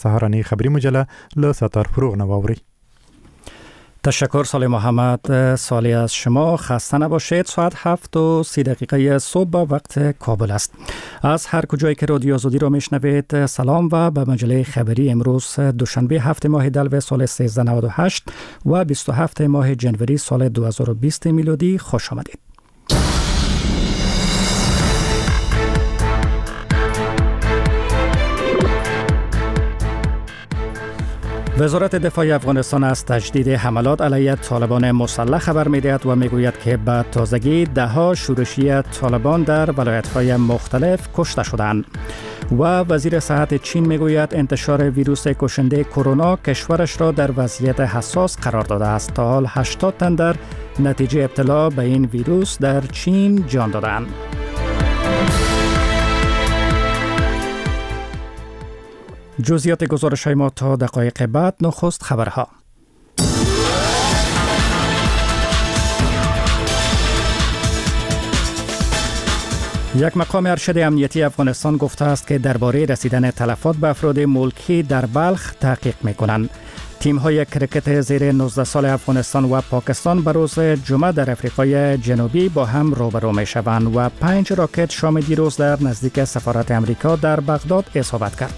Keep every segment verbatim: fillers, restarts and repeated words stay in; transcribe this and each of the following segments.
سهارانی خبری مجله لستار فروغ نواوری. تشکر سالی محمد. سالی از شما، خسته نباشید. ساعت هفت و سی دقیقه صبح وقت کابل است. از هر کجایی که رادیو آزادی را میشنوید سلام و به مجله خبری امروز دوشنبه هفت ماه دلو سال سیزده نود و هشت و بیست و هفت ماه جنوری سال دو هزار و بیست میلادی خوش آمدید. وزارت دفاع افغانستان از تجدید حملات علیه طالبان مسلح خبر می‌دهد و میگوید که به تازگی ده‌ها شورشی طالبان در ولایت‌های مختلف کشته شدند. و وزیر صحت چین میگوید انتشار ویروس کشنده کرونا کشورش را در وضعیت حساس قرار داده است. تا حال هشتاد تن در نتیجه ابتلا به این ویروس در چین جان دادند. جزئیات گزارش های ما تا دقایق بعد. نخست خبرها. یک مقام ارشد امنیتی افغانستان گفته است که درباره رسیدن تلفات به افراد ملکی در بلخ تحقیق می‌کنند. تیم‌های کرکت زیر نوزده سال افغانستان و پاکستان به روز جمعه در افریقای جنوبی با هم روبرو می‌شوند و پنج راکت شام دیروز در نزدیک سفارت امریکا در بغداد اصابت کرد.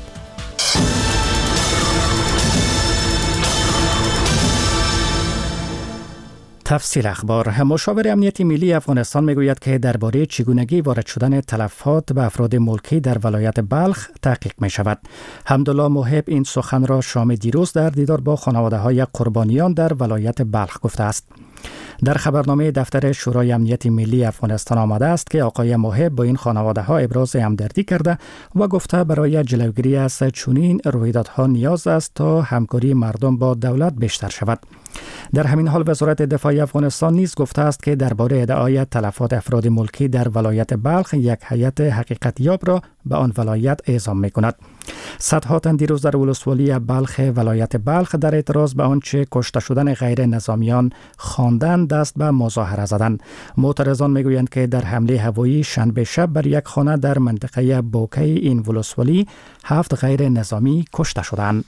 تفصیل اخبار. مشاور امنیتی ملی افغانستان میگوید که درباره چگونگی وارد شدن تلفات به افراد ملکی در ولایت بلخ تحقیق می شود. حمدالله محب این سخن را شام دیروز در دیدار با خانواده های قربانیان در ولایت بلخ گفته است. در خبرنامه دفتر شورای امنیت ملی افغانستان آمده است که آقای محب با این خانواده ها ابراز همدردی کرده و گفته برای جلوگیری از چنین رویدادها نیاز است تا همکاری مردم با دولت بیشتر شود. در همین حال وزارت دفاع افغانستان نیز گفته است که درباره ادعای تلفات افراد ملکی در ولایت بلخ یک هیئت حقیقت یاب را به آن ولایت اعزام می‌کند. صدها تن دیروز در ولسوالی بلخ ولایت بلخ در اعتراض به آنچه کشته شدن غیر نظامیان خواندند دست به مظاهره زدند. معترضان میگویند که در حمله هوایی شنبه شب بر یک خانه در منطقه بوکی این ولسوالی هفت غیر نظامی کشته شدند.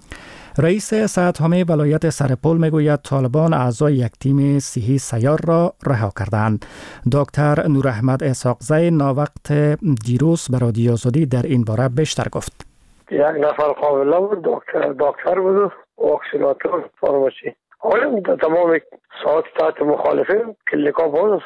رئیس صحت‌حامل ولایت سرپل میگوید طالبان اعضای یک تیم صحی سیار را رها کردند. دکتر نور احمد اسحاقزی ناوقت دیروز به رادیو آزادی در این باره بیشتر گفت. یک نفر قابله بود، دکتر دکتر بود، واکسیناتور، فارماسی. حالا تمام ساعت تحت مخالفین کلیکا باز.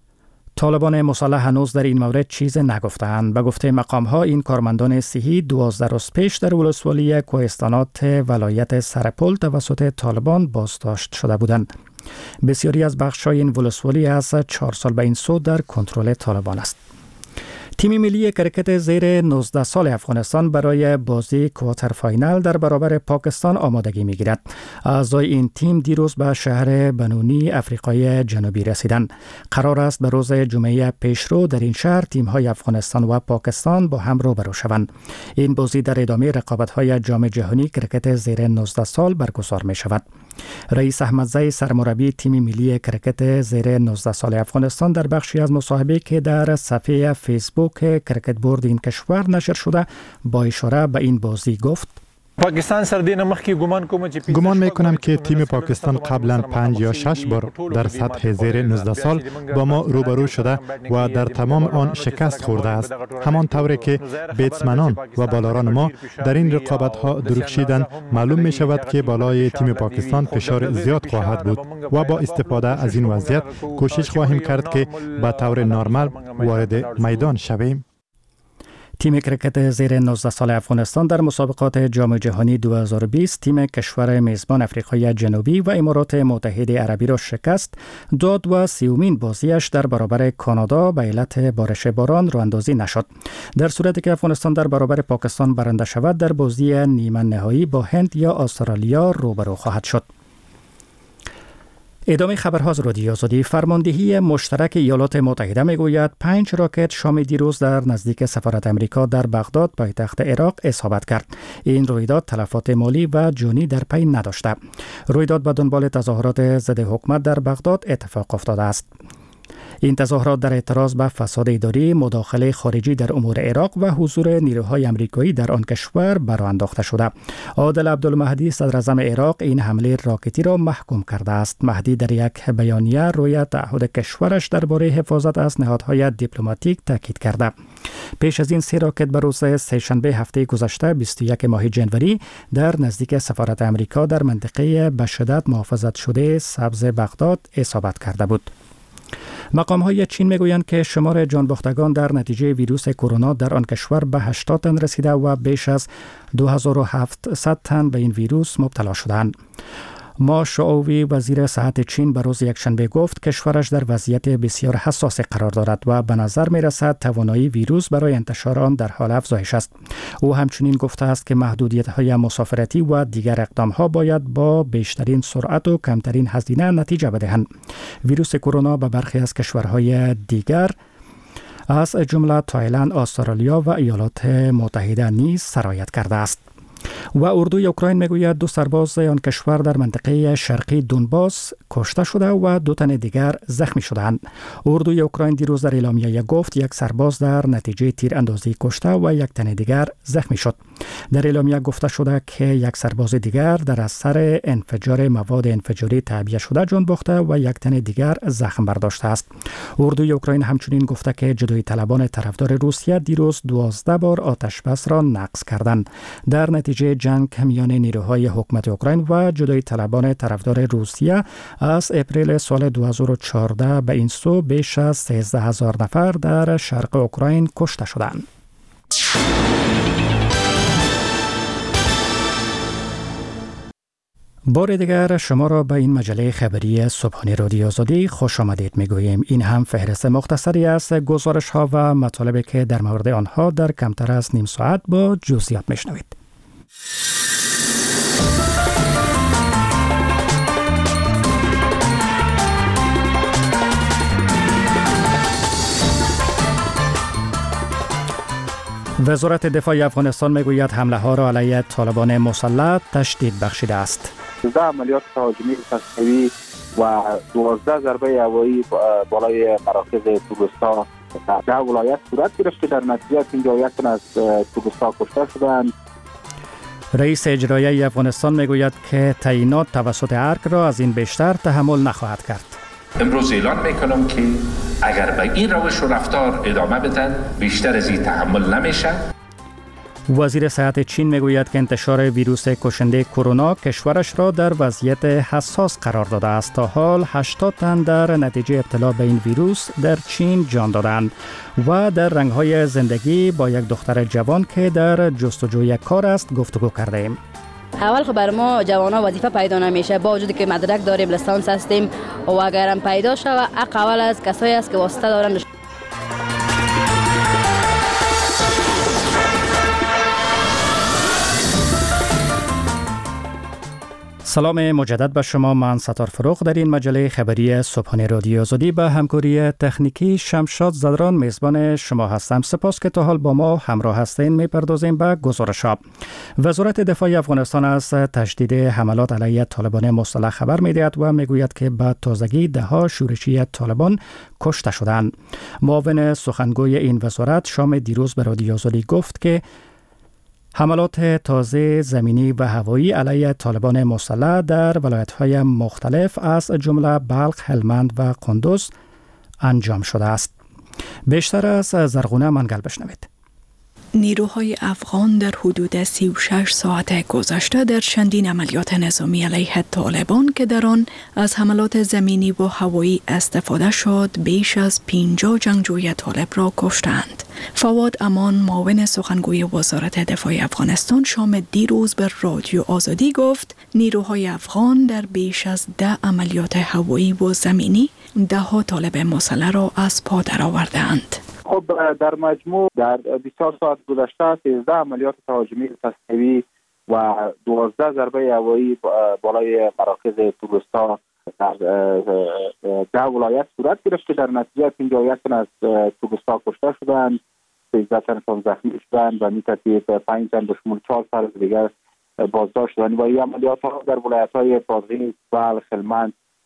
طالبان مسلح هنوز در این مورد چیز نگفتند. به گفته مقام‌ها این کارمندان صحی دوازده روز پیش در ولسوالی کوهستانات ولایت سرپل توسط طالبان بازداشت شده بودند. بسیاری از بخش‌های این ولسوالی از چهار سال به این سو در کنترل طالبان است. تیم ملی کرکت زیر نوزده سال افغانستان برای بازی کوارتر فاینال در برابر پاکستان آمادگی می‌گیرد. اعضای این تیم دیروز به شهر بنونی افریقای جنوبی رسیدند. قرار است به روز جمعه پیشرو در این شهر تیم‌های افغانستان و پاکستان با هم روبرو شوند. این بازی در ادامه رقابت‌های جام جهانی کرکت زیر نوزده سال برگزار می‌شود. رئیس احمدزی سرمربی تیم ملی کرکت زیر نوزده سال افغانستان در بخشی از مصاحبه که در صفحه فیسبوک کرکت بورد این کشور نشر شده با اشاره به این بازی گفت: پاکستان سر دین مخکی گمان کوم چې گمان میکنم که تیم پاکستان قبلا پنج یا شش بار در سطح زیر نوزده سال با ما روبرو شده و در تمام آن شکست خورده است. همان طوری که بیتسمنان و بالاران ما در این رقابت ها درخشیدند، معلوم می شود که بالای تیم پاکستان فشار زیاد خواهد بود و با استفاده از این وضعیت کوشش خواهیم کرد که به طور نرمال وارد میدان شویم. تیم کرکت زیر نوزده سال افغانستان در مسابقات جام جهانی دو هزار و بیست تیم کشور میزبان افریقای جنوبی و امارات متحده عربی را شکست داد و سیومین بازیش در برابر کانادا به علت بارش باران راه‌اندازی نشد. در صورتی که افغانستان در برابر پاکستان برنده شود در بازی نیمه نهایی با هند یا استرالیا روبرو خواهد شد. ادامه خبرها از رادیو آزادی. فرماندهی مشترک ایالات متحده میگوید پنج راکت شام دیروز در نزدیک سفارت امریکا در بغداد پایتخت عراق اصابت کرد. این رویداد تلفات مالی و جانی در پی نداشته. رویداد به دنبال تظاهرات ضد حکومت در بغداد اتفاق افتاده است. این تظاهرات در اعتراض به فساد اداری، مداخله خارجی در امور عراق و حضور نیروهای آمریکایی در آن کشور برآ انداخته شده. عادل عبدالمهدی صدر اعظم عراق این حمله راکتی را محکوم کرده است. مهدی در یک بیانیه روی تعهد کشورش درباره حفاظت از نهادهای دیپلماتیک تاکید کرده. پیش از این سه راکت به روز سه‌شنبه هفته گذشته بیست و یکم ماه جنوری در نزدیک سفارت آمریکا در منطقه به شدت محافظت شده سبز بغداد اصابت کرده بود. مقام های چین میگویند که شمار جانباختگان در نتیجه ویروس کرونا در آن کشور به هشتاد تن رسیده و بیش از دو هزار و هفتصد تن به این ویروس مبتلا شدند. ما شعوی وزیر صحت چین به روز یکشنبه گفت کشورش در وضعیت بسیار حساس قرار دارد و به نظر می رسد توانایی ویروس برای انتشار آن در حال افزایش است. او همچنین گفته است که محدودیت های مسافرتی و دیگر اقدام ها باید با بیشترین سرعت و کمترین هزینه نتیجه بدهند. ویروس کرونا به برخی از کشورهای دیگر از جمله تایلند، استرالیا و ایالات متحده نیز سرایت کرده است. و اردوی اوکراین میگوید دو سرباز آن کشور در منطقه شرقی دونباس کشته شده و دو تن دیگر زخمی شدند. اردوی اوکراین دیروز در اعلامیه گفت یک سرباز در نتیجه تیراندازی کشته و یک تن دیگر زخمی شد. در اعلامیه گفته شده که یک سرباز دیگر در اثر انفجار مواد انفجاری تعبیه شده جان باخته و یک تن دیگر زخم برداشته است. اردوی اوکراین همچنین گفته که جدایی طلبان طرفدار روسیه دیروز دوازده بار آتش بس را نقض کردند. در نتیجه جنگ میان نیروهای حکومت اوکراین و جدایی طلبان طرفدار روسیه از اپریل سال دو هزار و چهارده به این سو بیش از سیزده هزار نفر در شرق اوکراین کشته شدند. بار دیگر شما را به این مجله خبری صبحانه رادیو آزادی خوش آمدید میگوییم. این هم فهرست مختصری است گزارش ها و مطالبی که در مورد آنها در کمتر از نیم ساعت با جزئیات میشنوید. وزارت دفاع افغانستان میگوید حمله ها را علیه طالبان مسلح تشدید بخشیده است. سیزده عملیات تهاجمی تصویری و دوازده ضربه هوایی بالای مراکز توگوستا در ده ولایت صورت گرفت که در نتیجه پنجاه و یک تن از توگوستا کشته شدند. رئیس اجرایی افغانستان میگوید که تعیینات توسط ارگ را از این بیشتر تحمل نخواهد کرد. امروز اعلان میکنم که اگر به این روش و رفتار ادامه بدن بیشتر از این تحمل نمیشه. وزیر صحت چین میگوید که انتشار ویروس کشنده کرونا کشورش را در وضعیت حساس قرار داده است. تا حال هشتاد تن در نتیجه ابتلا به این ویروس در چین جان دادند. و در رنگ‌های زندگی با یک دختر جوان که در جستجوی کار است گفتگو کرده ایم. اول خب بر ما جوانا وظیفه پیدا نمیشه، با وجودی که مدرک داریم، لیسانس هستیم و اگرم پیدا شوه حق اول از کسایی است که واسطه دارن. سلام مجدد به شما. من ستار فروغ در این مجله خبری صبحانه رادیو آزادی به همکاری تکنیکی شمشاد زدران میزبان شما هستم. سپاس که تا حال با ما همراه هستین. میپردازیم به گزارش‌ها. وزارت دفاع افغانستان از تشدید حملات علیه طالبان مسلح خبر می‌دهد و میگوید که به تازگی ده ها شورشی طالبان کشته شدند. معاون سخنگوی این وزارت شام دیروز به رادیو آزادی گفت که حملات تازه زمینی و هوایی علیه طالبان مسلح در ولایت‌های مختلف از جمله بلخ، هلمند و قندوز انجام شده است. بیشتر از زرغونه منگل بشنوید. نیروهای افغان در حدود سی و شش ساعت گذشته در چندین عملیات نظامی علیه طالبان که در آن از حملات زمینی و هوایی استفاده شد بیش از پنجاه جنگجوی طالب را کشتند. فواد امان معاون سخنگوی وزارت دفاع افغانستان شام دیروز به رادیو آزادی گفت نیروهای افغان در بیش از ده عملیات هوایی و زمینی ده ها طالب مسلح را از پا درآوردند. خب در مجموع در بیست و چهار ساعت گذشته سیزده عملیات تهاجمی تصویری و دوازده ضربه هوایی بالای مراکز توگوستا در ده ولایت صورت گرفت که در نتیجه پنجاه و یک تن از توگوستا کشته شدند، سیزده تن زخمی شدند و می‌ترتیب پنج تن به شمول چهار فرد دیگر بازداشت شدند. و این عملیات ها در ولایت‌های بادغیس، بلخ، هلمند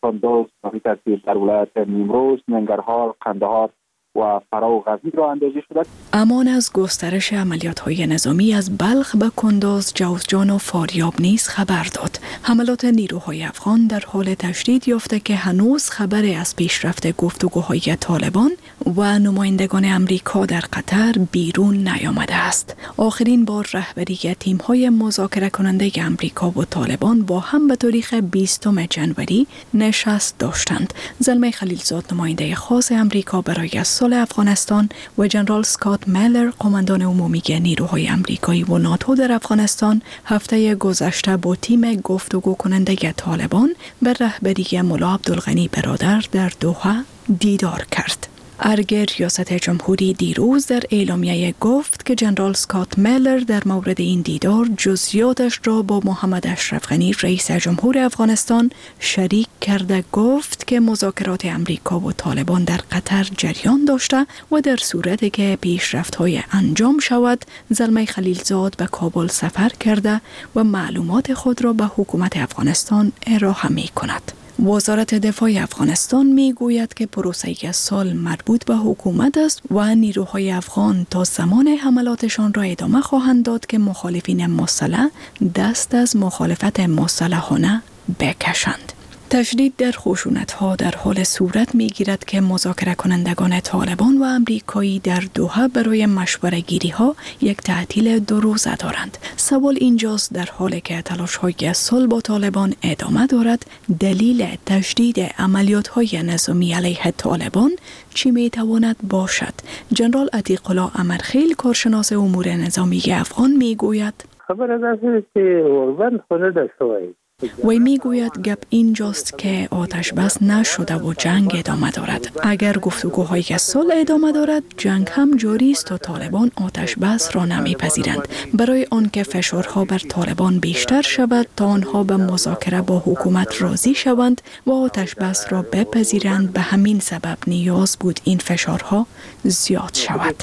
کندوز به ترتیب در ولایت نیمروز، ننگرهار، قندهار و فرا و غزنی را اندازی شده. امان از گسترش عملیات‌های نظامی از بلخ به کندوز، جوزجان و فاریاب نیز خبر داد. حملات نیروهای افغان در حال تشدید یافته که هنوز خبری از پیشرفت گفتگوهای طالبان و نمایندگان امریکا در قطر بیرون نیامده است. آخرین بار رهبری تیم‌های مذاکره کننده امریکا و طالبان با هم به تاریخ بیستم ژانویه نشست داشتند. زلمه خلیلزاد نماینده خاص امریکا برای صلح افغانستان و جنرال اسکات میلر قماندان عمومی نیروهای امریکایی و ناتو در افغانستان هفته گذشته با تیم گفتگو کننده طالبان به رهبری ملا عبدالغنی برادر در دوحه دیدار کرد. ارگ ریاست جمهوری دیروز در اعلامیه گفت که جنرال اسکات میلر در مورد این دیدار جزئیاتش را با محمد اشرف غنی رئیس جمهور افغانستان شریک کرده. گفت که مذاکرات امریکا و طالبان در قطر جریان داشته و در صورتی که پیشرفت‌های انجام شود زلمه خلیلزاد به کابل سفر کرده و معلومات خود را به حکومت افغانستان ارائه می‌کند. وزارت دفاع افغانستان می گوید که پروسه صلح مربوط به حکومت است و نیروهای افغان تا زمان حملاتشان را ادامه خواهند داد که مخالفین مسلح دست از مخالفت مسلحانه بکشند. تشدید در خشونت‌ها در حال صورت می‌گیرد که مذاکره کنندگان طالبان و امریکایی در دوحه برای مشورت گیری‌ها یک تعطیل دو روزه دارند. سوال اینجاست در حالی که تلاش‌های صلح با طالبان ادامه دارد، دلیل تشدید عملیات‌های نظامی علیه طالبان چی می‌تواند باشد؟ جنرال عتیق الله امرخیل کارشناس امور نظامی افغان می‌گوید خبر از این که اوربند خونه داشته وی می گوید گپ اینجاست که آتش بس نشده و جنگ ادامه دارد. اگر گفتگوهای صلح ادامه دارد، جنگ هم جاری است و طالبان آتش بس را نمیپذیرند. برای آنکه فشارها بر طالبان بیشتر شود تا آنها به مذاکره با حکومت راضی شوند و آتش بس را بپذیرند، به همین سبب نیاز بود این فشارها زیاد شود.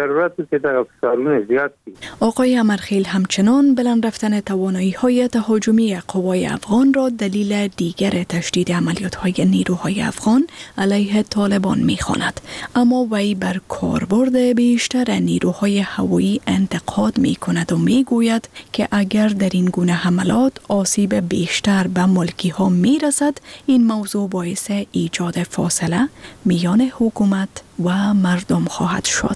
آقای امرخیل همچنان بلند رفتن توانایی‌های تهاجمی قوای افغان را دلیل دیگر تشدید عملیات‌های نیروهای افغان علیه طالبان می‌خواند، اما وی بر کاربرد بیشتر نیروهای هوایی انتقاد می‌کند و می‌گوید که اگر در این گونه حملات آسیب بیشتر به ملکی‌ها می‌رسد، این موضوع باعث ایجاد فاصله میان حکومت و مردم خواهد شد.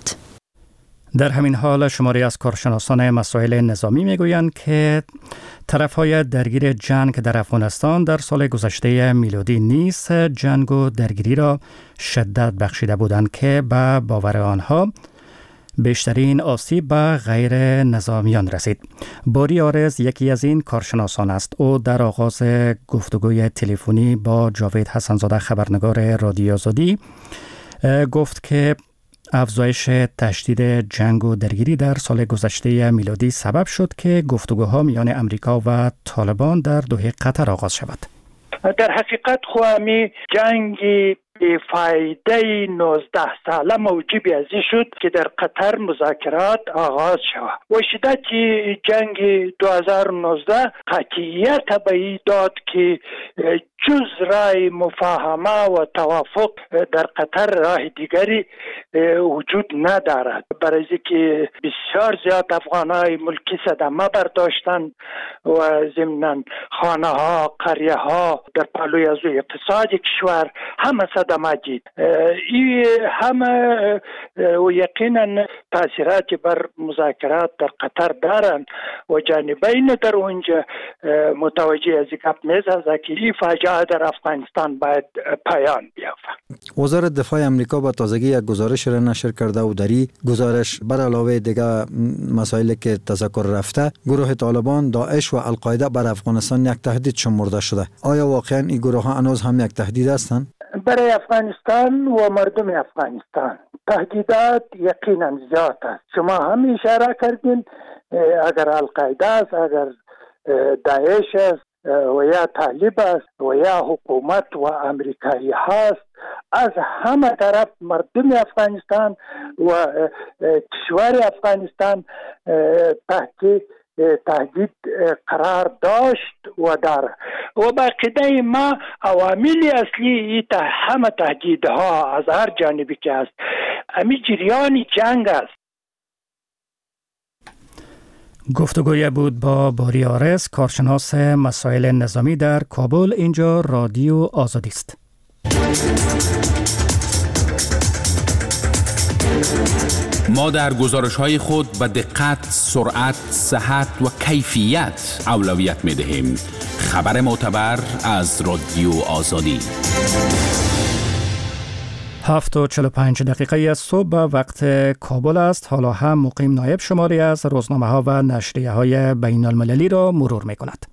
در همین حال شماری از کارشناسان مسائل نظامی میگویند که طرف‌های درگیر جنگ در افغانستان در سال گذشته میلادی نیز جنگ و درگیری را شدت بخشیده بودند که به باور آنها بیشترین آسیب به غیر نظامیان رسید. باری آرز یکی از این کارشناسان است. او در آغاز گفتگوی تلفنی با جاوید حسنزاده خبرنگار رادیو آزادی گفت که افزایش تشدید جنگ و درگیری در سال گذشته میلادی سبب شد که گفتگوها میان امریکا و طالبان در دوحه قطر آغاز شود. در حقیقت خواهمی جنگی فایده نوزده ساله موجب ازی شد که در قطر مذاکرات آغاز شود و شدت جنگ دو هزار و نوزده قطعیت به داد که جز رای مفاهمه و توافق در قطر راه دیگری وجود ندارد. برای که بسیار زیاد افغانای ملکی صدمه برداشتند و ضمناً خانه ها، قریه ها در پهلوی از اقتصاد کشور همه صدمه دید. این همه و یقینا تاثیرات بر مذاکرات در قطر دارند و جانبین در اونجا متوجه از گپ می‌سازد که این فاجعه در افغانستان باید پایان بیافت. وزارت دفاع امریکا با تازگی یک گزارش را نشر کرده و در این گزارش بر علاوه دیگر مسائلی که تذکر رفته، گروه طالبان، داعش و القاعده بر افغانستان یک تهدید شمرده شده. آیا واقعا این گروه ها هنوز هم یک تهدید هستند؟ برای افغانستان و مردم افغانستان تهدیدات یقینا زیاد است. شما هم اشاره کردین اگر القاعده است، اگر داعش است و یا طالب است و یا حکومت و امریکایی هست، از همه طرف مردم افغانستان و کشور افغانستان تحت تهدید قرار داشت و و داره و به عقیده ما عوامل اصلی ته همه تهدیدها از هر جانبی که است همین جریان جنگ است. گفتگوی بود با باری آرس، کارشناس مسائل نظامی در کابل. اینجا رادیو آزادی است. ما در گزارش‌های خود به دقت، سرعت، صحت و کیفیت اولویت می‌دهیم. خبر معتبر از رادیو آزادی. هفت و چهل و پنج دقیقه از صبح وقت کابل است. حالا هم مقیم نایب شماری از روزنامه‌ها و نشریه‌های بین‌المللی را مرور می‌کند.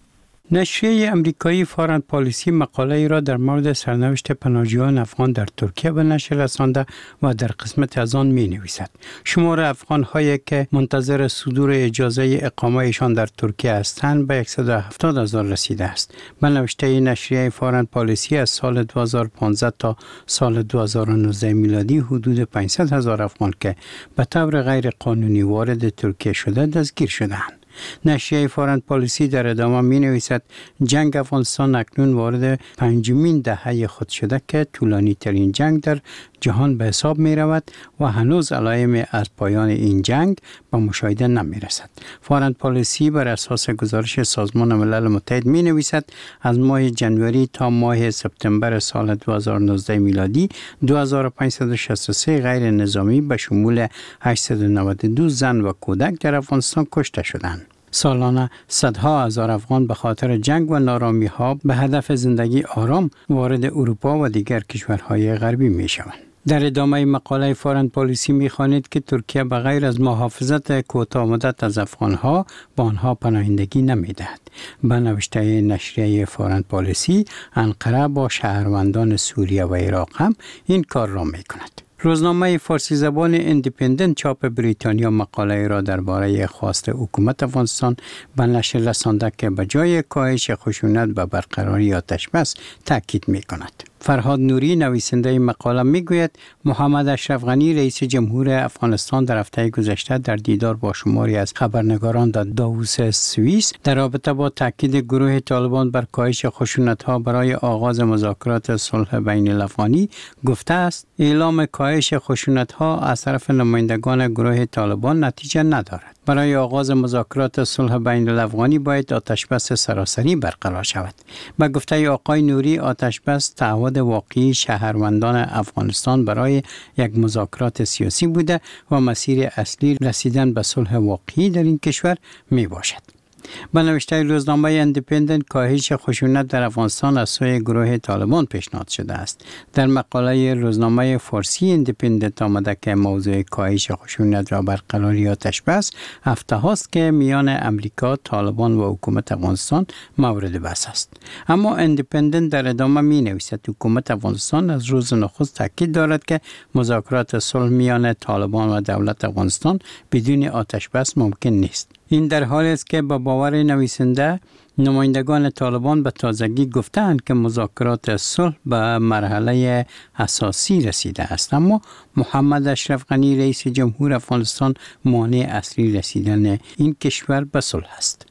نشریه امریکایی فارن پالیسی مقاله را در مورد سرنوشت پناهجویان افغان در ترکیه به نشر رسانده و در قسمت از آن می نویسد شمار افغان هایی که منتظر صدور اجازه اقامه ایشان در ترکیه هستند به صد و هفتاد هزار رسیده است. به نوشته نشریه فارن پالیسی از سال دو هزار و پانزده تا سال دو هزار و نوزده میلادی حدود پانصد هزار افغان که به طور غیر قانونی وارد ترکیه شده دستگیر شدند. نشریه فارن پالیسی در ادامه می نویسد جنگ افغانستان اکنون وارد پنجمین دهه خود شده که طولانی ترین جنگ در جهان به حساب می رود و هنوز علائم از پایان این جنگ به مشاهده نمی رسد. فارن پالیسی بر اساس گزارش سازمان ملل متحد می نویسد از ماه جنوری تا ماه سپتامبر سال دو هزار و نوزده میلادی دو هزار و پانصد و شصت و سه غیر نظامی به شمول هشتصد و نود و دو زن و کودک در افغانستان کشته شدند. سالانه صدها هزار افغان به خاطر جنگ و نارامی ها به هدف زندگی آرام وارد اروپا و دیگر کشورهای غربی می شوند. در ادامه مقاله فارن پالیسی می خوانید که ترکیه به غیر از محافظت کوتاه مدت از افغانها به آنها پناهندگی نمی دهد. به نوشته نشریه فارن پالیسی انقره با شهروندان سوریه و عراق هم این کار را می کند. روزنامه فارسی زبان اندیپندنت چاپ بریتانیا مقاله را درباره خواست حکومت افغانستان به نشر رسانده که به جای کاهش خشونت به برقراری آتش بس تاکید می کند. فرهاد نوری نویسنده مقاله می گوید محمد اشرف غنی رئیس جمهور افغانستان در هفته گذشته در دیدار با شماری از خبرنگاران در داووس سوئیس در رابطه با تاکید گروه طالبان بر کاهش خشونت‌ها برای آغاز مذاکرات صلح بین الافغانی گفته است اعلام کاهش خشونت‌ها از طرف نمایندگان گروه طالبان نتیجه ندارد. برای آغاز مذاکرات صلح بین الافغانی باید آتشبس سراسری برقرار شود. به گفته آقای نوری آتشبس تعهد واقعی شهروندان افغانستان برای یک مذاکرات سیاسی بوده و مسیر اصلی رسیدن به صلح واقعی در این کشور می باشد. به نوشته روزنامه اندیپندنت کاهش خشونت در افغانستان از سوی گروه طالبان پیشنهاد شده است. در مقاله روزنامه فارسی اندیپندنت آمده که موضوع کاهش خشونت را برقراری آتش بس هفته هاست که میان امریکا، طالبان و حکومت افغانستان مورد بحث است. اما اندیپندنت در ادامه می نویسد حکومت افغانستان از روز نخست تاکید دارد که مذاکرات صلح میان طالبان و دولت افغانستان بدون آتش بس ممکن نیست. این در حالی است که با باور نویسنده نمایندگان طالبان به تازگی گفتند که مذاکرات صلح به مرحله اساسی رسیده است، اما محمد اشرف غنی رئیس جمهور افغانستان مانع اصلی رسیدن این کشور به صلح است.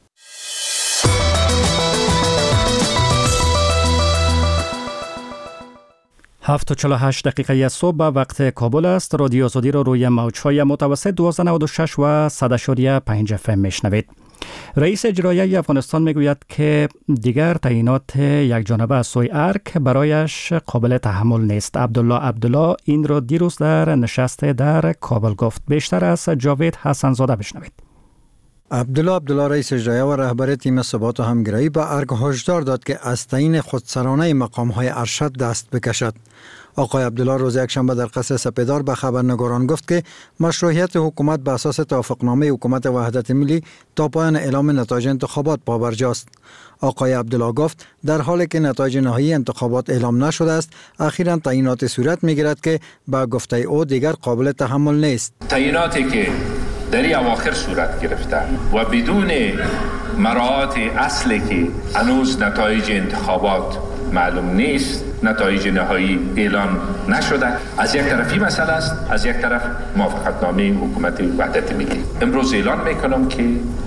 هفت و چهل و هشت دقیقه از صبح وقت کابل است. رادیو آزادی را روی موج‌های متوسط دویست و نود و شش و صد و پنج اف ام میشنوید. رئیس اجرایی افغانستان میگوید که دیگر تعیینات یک جانبه از سوی ارک برایش قابل تحمل نیست. عبدالله عبدالله این را دیروز در نشست در کابل گفت. بیشتر از جاوید حسن زاده بشنوید. عبدالله عبدالله رئیس اجرایی و رهبر تیم ثبات و همگرایی به ارگ هشدار داد که از تعیین خودسرانه مقام‌های ارشد دست بکشد. آقای عبدالله روز یکشنبه در قصر سپیدار به خبرنگاران گفت که مشروعیت حکومت به اساس توافقنامه حکومت وحدت ملی تا پایان اعلام نتایج انتخابات پابرجاست. آقای عبدالله گفت در حالی که نتایج نهایی انتخابات اعلام نشده است، اخیراً تعیینات صورت می‌گیرد که به گفته او دیگر قابل تحمل نیست. تعییناتی که در این اواخر صورت گرفته و بدون مراعات اصلی که هنوز نتایج انتخابات معلوم نیست، نتایج نهایی اعلام نشده، از یک طرفی مسئله است، از یک طرف موافقتنامه حکومت وحدت ملی. امروز اعلان میکنم که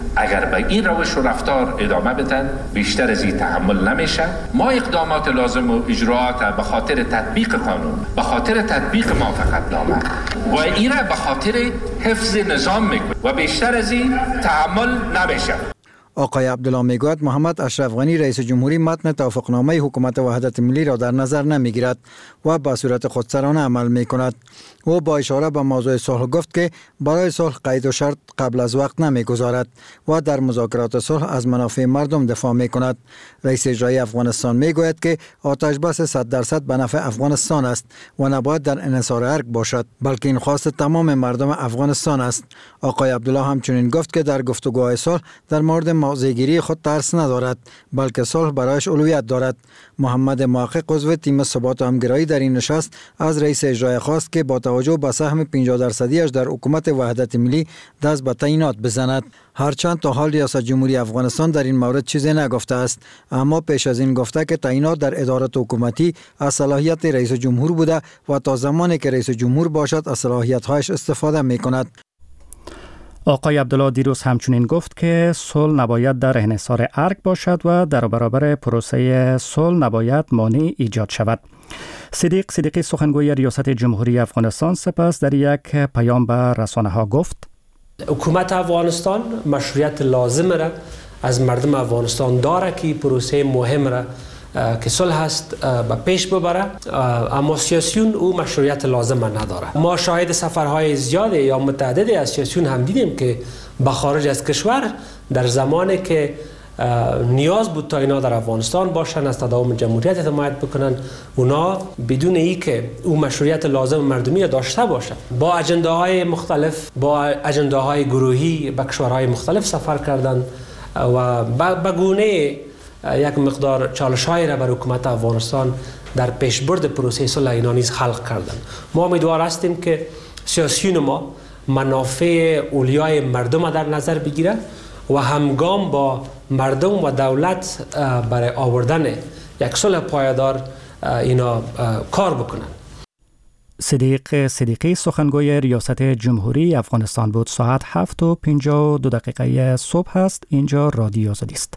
اگر به این روش و رفتار ادامه بدن بیشتر از این تحمل نمیشه. ما اقدامات لازم و اجراعات به خاطر تطبیق قانون، به خاطر تطبیق موافقتنامه و این را به خاطر حفظ نظام میکنیم و بیشتر از این تحمل نمیشه. آقای عبدالله میگوید محمد اشرف غنی رئیس جمهوری متن توافقنامه حکومت وحدت ملی را در نظر نمیگیرد و به صورت خودسرانه عمل میکند. او با اشاره به موضوع صلح گفت که برای صلح قید و شرط قبل از وقت نمیگذارد و در مذاکرات صلح از منافع مردم دفاع میکند. رئیس اجرایی افغانستان میگوید که آتش بس صد درصد به نفع افغانستان است و نباید در انحصار ارگ باشد، بلکه این خواست تمام مردم افغانستان است. آقای عبدالله همچنین گفت که در گفتگوهای صلح در مورد موضع‌گیری خود ترس ندارد، بلکه صلح برایش اولویت دارد. محمد محقق عضو تیم ثبات و همگرایی در این نشست از رئیس اجرایی خواست که با توجه به سهم پنجاه درصدیش در حکومت وحدت ملی دست به تعیینات بزند. هرچند تا حال ریاست جمهوری افغانستان در این مورد چیزی نگفته است، اما پیش از این گفته که تعیینات در ادارات حکومتی از صلاحیت رئیس جمهور بوده و تا زمانی که رئیس جمهور باشد از صلاحیت‌هایش استفاده می‌کند. آقای عبدالله دیروز همچنین گفت که صلح نباید در انحصار ارگ باشد و در برابر پروسه صلح نباید مانع ایجاد شود. صدیق صدیقی سخنگوی ریاست جمهوری افغانستان سپس در یک پیام به رسانه ها گفت حکومت افغانستان مشروعیت لازم را از مردم افغانستان داره که پروسه مهم را که صلح است به پیش ببره، اما سیاسیون او مشروعیت لازم نداره. ما شاهد سفرهای زیاده یا متعددی از سیاسیون هم دیدیم که به خارج از کشور در زمانی که نیاز بود تا اینا در افغانستان باشن از تداوم جمهوریت حمایت بکنن، اونا بدون ای که او مشروعیت لازم مردمی داشته باشن با اجنداهای مختلف، با اجنداهای گروهی به کشورهای مختلف سفر کردن و به گونه یک مقدار چالش‌هایی را بر حکومت افغانستان در پیشبرد پروسه صلح اینا نیز خلق کردن. ما امیدوار هستیم که سیاسیون ما منافع اولیای مردم در نظر بگیرن و همگام با مردم و دولت برای آوردن یک صلح پایدار اینا کار بکنن. صدیق صدیقی سخنگوی ریاست جمهوری افغانستان بود. ساعت هفت و پنجاه و دو دقیقه صبح است. اینجا رادیو آزادی است.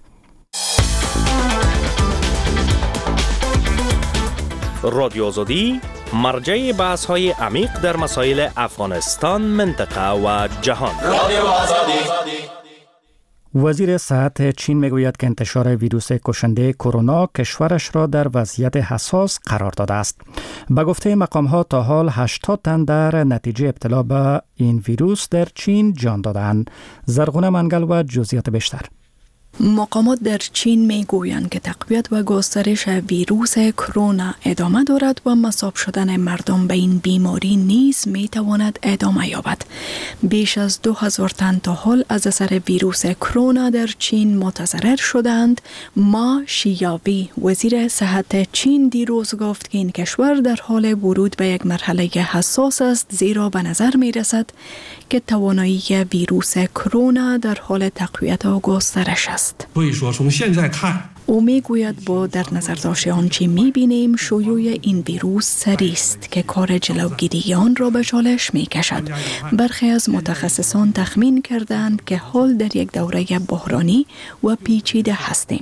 رادیو آزادی مرجع بحث های عمیق در مسائل افغانستان، منطقه و جهان. رادیو آزادی. وزیر صحت چین میگوید که انتشار ویروس کشنده کرونا کشورش را در وضعیت حساس قرار داده است. به گفته مقام‌ها تا حال هشتاد تن در نتیجه ابتلا به این ویروس در چین جان دادند. زرغونه منگل و جزئیات بیشتر. مقامات در چین می گویند که تقویت و گسترش ویروس کرونا ادامه دارد و مصاب شدن مردم به این بیماری نیز می تواند ادامه یابد. بیش از دو هزار تن تا حال از اثر ویروس کرونا در چین متضرر شدند. ما شیاوی وزیر صحت چین دیروز گفت که این کشور در حال ورود به یک مرحله حساس است، زیرا به نظر می رسد که توانایی ویروس کرونا در حال تقویت و گسترش است. او می گوید با در نظر داشت آنچه می بینیم شیوع این ویروس سریع است که کار جلوگیری آن را به چالش می کشد. برخی از متخصصان تخمین کردند که حال در یک دوره بحرانی و پیچیده هستیم.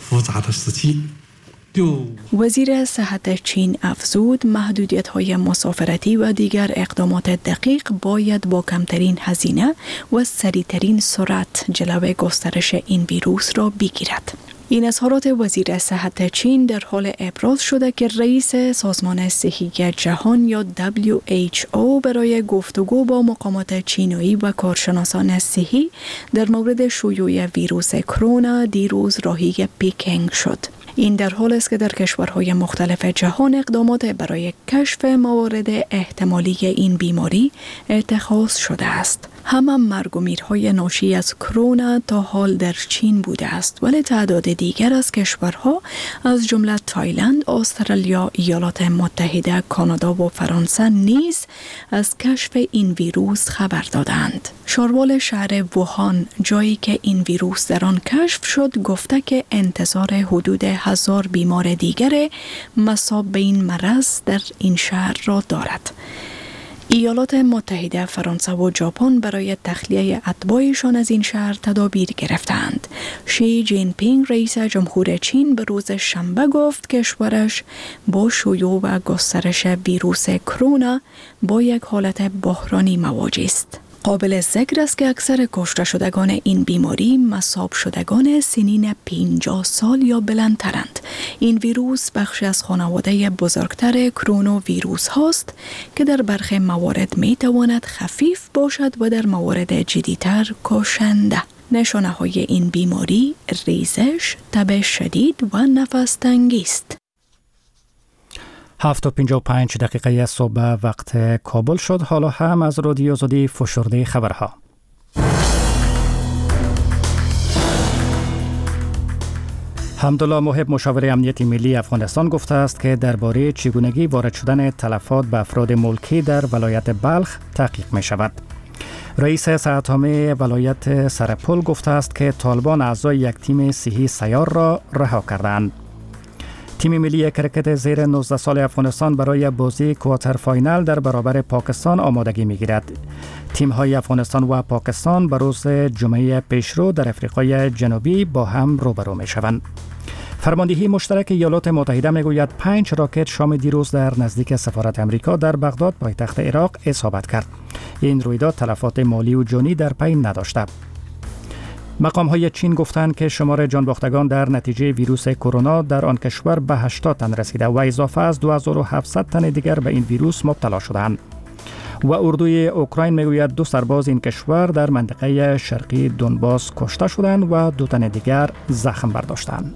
وزیر صحت چین افزود محدودیت های مسافرتی و دیگر اقدامات دقیق باید با کمترین هزینه و سریعترین سرعت جلوی گسترش این ویروس را بگیرد. این اظهارات وزیر صحت چین در حال ابراز شده که رئیس سازمان صحی جهان یا دبلیو ایچ او برای گفتگو با مقامات چینی و کارشناسان صحی در مورد شیوع ویروس کرونا دیروز راهی پکینگ شد. این در حال است که در کشورهای مختلف جهان اقدامات برای کشف موارد احتمالی این بیماری اتخاذ شده است. همه مرگ و میرهای ناشی از کرونا تا حال در چین بوده است، ولی تعداد دیگر از کشورها از جمله تایلند، استرالیا، ایالات متحده، کانادا و فرانسه نیز از کشف این ویروس خبر دادند. شاروال شهر ووهان، جایی که این ویروس در آن کشف شد، گفته که انتظار حدود هزار بیمار دیگر مصاب به این مرض در این شهر را دارد. ایالات متحده، فرانسه و ژاپن برای تخلیه اتباعشان از این شهر تدابیر گرفتند. شی جین پینگ رئیس جمهور چین به روز شنبه گفت کشورش با شیوع و گسترش ویروس کرونا با یک حالت بحرانی مواجه است. قابل ذکر است که اکثر کشته شدگان این بیماری مصاب شدگان سنین پنجاه سال یا بلندترند. این ویروس بخشی از خانواده بزرگتر کرونو ویروس هاست که در برخی موارد می تواند خفیف باشد و در موارد جدیتر کشنده. نشانه های این بیماری ریزش، تب شدید و نفس تنگی است. هفت و پنجاه و پنج دقیقه صبح وقت کابل شد. حالا هم از رادیو آزادی فشرده خبرها. حمدالله محب مشاور امنیت ملی افغانستان گفته است که درباره چگونگی وارد شدن تلفات به افراد ملکی در ولایت بلخ تحقیق می شود. رئیس صحت‌عامه ولایت سرپل گفته است که طالبان اعضای یک تیم صحی سیار را رها کردند. تیم ملی کرکت زیر نوزده سال افغانستان برای بازی کوارتر فاینال در برابر پاکستان آمادگی می‌گیرد. تیم‌های افغانستان و پاکستان به روز جمعه پیشرو در افریقای جنوبی با هم روبرو می‌شوند. فرماندهی مشترک ایالات متحده میگوید پنج راکت شام دیروز در نزدیک سفارت امریکا در بغداد پایتخت عراق اصابت کرد. این رویداد تلفات مالی و جانی در پی نداشته. مقام‌های چین گفتند که شمار جانباختگان در نتیجه ویروس کرونا در آن کشور به هشتاد تن رسیده و اضافه از دو هزار و هفتصد تن دیگر به این ویروس مبتلا شدند. و اردوی اوکراین میگوید دو سرباز این کشور در منطقه شرقی دونباس کشته شدند و دو تن دیگر زخم برداشتند.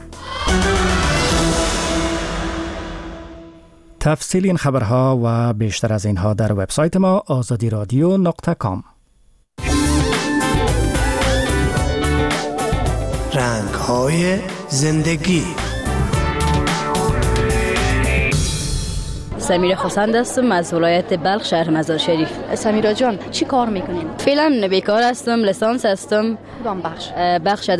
تفصیل این خبرها و بیشتر از اینها در وبسایت ما آزادی رادیو نقطه کام. رنگ‌های زندگی. سمیرا خسند هستم از ولایت بلخ شهر مزار شریف. سمیرا جان چی کار میکنین؟ فعلا بیکار هستم، لیسانس هستم. کدام بخش؟ بخش